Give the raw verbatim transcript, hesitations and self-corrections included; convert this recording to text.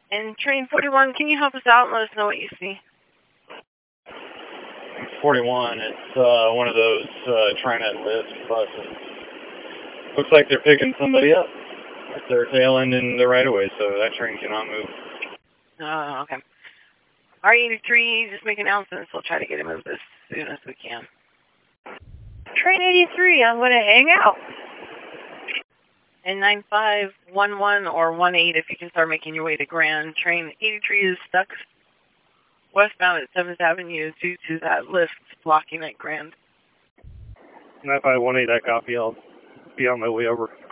And train forty-one, can you help us out and let us know what you see? forty-one, it's uh, one of those uh, TriNet lift buses. Looks like they're picking somebody up. They're tail ending the right of way, so that train cannot move. Oh, okay. R eighty-three, just make announcements. We'll try to get it moved as soon as we can. Train eighty-three, I'm going to hang out. And nine five one one or one eight, if you can start making your way to Grand. Train eighty-three is stuck westbound at seventh Avenue due to that lift blocking at Grand. nine five one eight, I copy. I'll be on my way over.